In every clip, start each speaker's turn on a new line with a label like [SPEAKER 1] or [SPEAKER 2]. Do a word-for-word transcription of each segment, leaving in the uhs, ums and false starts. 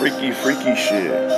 [SPEAKER 1] freaky, freaky shit.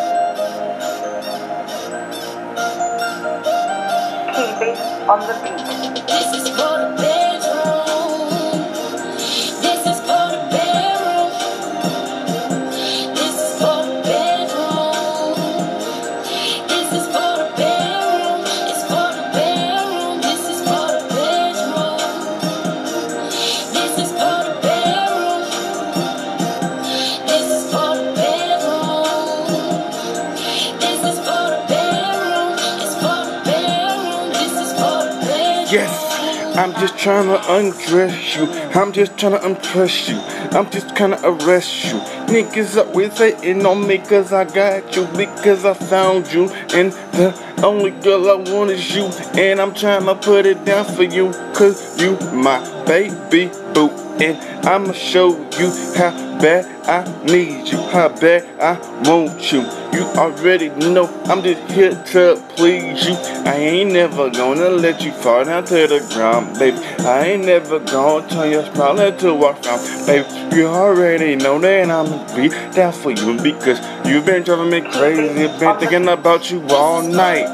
[SPEAKER 2] Keep it on the beat.
[SPEAKER 3] This is for the bedroom. This is for the bedroom. This is for the bedroom. This is for the bedroom. It's for the bedroom. This is for the bedroom. This is for the bedroom. This is for the bedroom. This is for the bedroom. It's for the bedroom. This is for the bedroom.
[SPEAKER 1] Yes, I'm just trying to undress you. I'm just trying to impress you. I'm just trying to arrest you. Niggas always hating on me cause I got you. Because I found you. And the only girl I want is you. And I'm trying to put it down for you. Cause you my baby boo. And I'ma show you how bad I need you. How bad I want you. You already know I'm just here to please you. I ain't never gonna let you fall down to the ground, baby. I ain't never gonna turn your smile into a frown, baby. You already know that I'ma be down for you. Because you've been driving me crazy. Been thinking about you all night.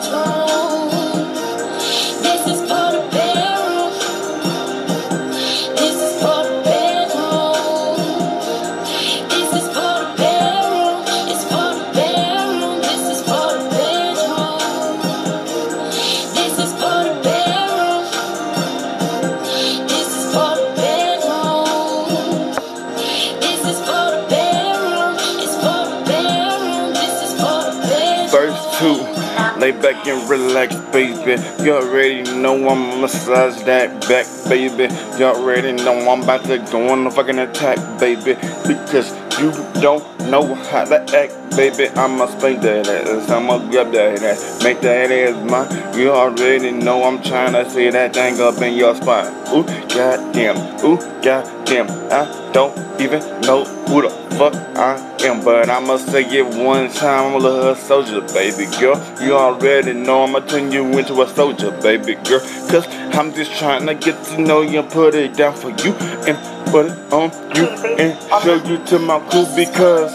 [SPEAKER 3] This is for the bedroom. This is for the bedroom. This is for the bedroom. It's for the bedroom. This is for the bedroom. This is for the bedroom. This is for the bedroom. This is for the bedroom. It's for the bedroom. This is for the bedroom.
[SPEAKER 1] Verse two. Lay back and relax, baby. You already know I'ma massage that back, baby. You already know I'm about to go on a fucking attack, baby. Because you don't know how to act, baby. I'ma spank that ass, I'ma grab that ass, make that ass mine. You already know I'm trying to see that thing up in your spine. Ooh, goddamn, ooh, goddamn. I don't even know who the fuck I am, but I'ma say it one time. I'm a little soldier, baby girl. You already know I'ma turn you into a soldier, baby girl. Cause I'm just trying to get to know you and put it down for you and put it on you and show you to my crew because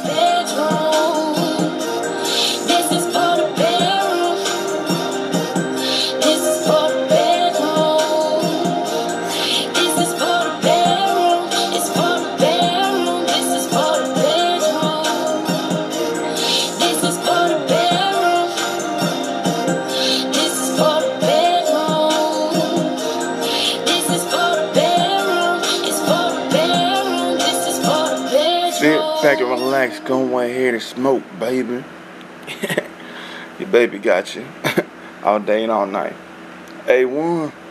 [SPEAKER 3] This is for the bedroom. This is for the bedroom. This is for the bedroom. It's for the bedroom. This is for the bedroom. This is for the bedroom. This is for the bedroom. This is for the bedroom. It's for the bedroom. This is for the bedroom.
[SPEAKER 1] sit back and relax, go ahead and smoke, baby. Your baby got you all day and all night. A one.